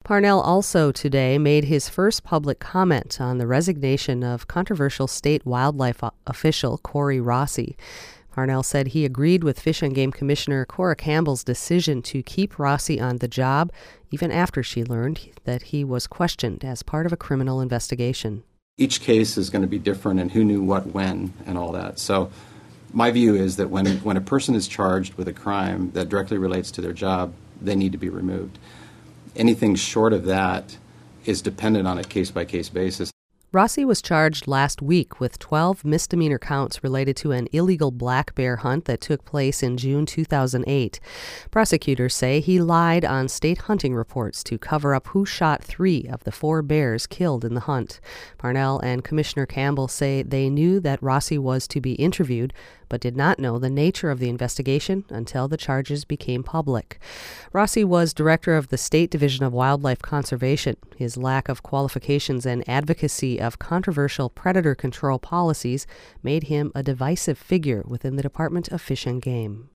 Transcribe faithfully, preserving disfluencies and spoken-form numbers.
Parnell also today made his first public comment on the resignation of controversial state wildlife official Corey Rossi. Parnell said he agreed with Fish and Game Commissioner Cora Campbell's decision to keep Rossi on the job, even after she learned that he was questioned as part of a criminal investigation. Each case is going to be different, and who knew what when and all that. So my view is that when, when a person is charged with a crime that directly relates to their job, they need to be removed. Anything short of that is dependent on a case-by-case basis. Rossi was charged last week with twelve misdemeanor counts related to an illegal black bear hunt that took place in June two thousand eight. Prosecutors say he lied on state hunting reports to cover up who shot three of the four bears killed in the hunt. Parnell and Commissioner Campbell say they knew that Rossi was to be interviewed, but did not know the nature of the investigation until the charges became public. Rossi was director of the State Division of Wildlife Conservation. His lack of qualifications and advocacy of controversial predator control policies made him a divisive figure within the Department of Fish and Game.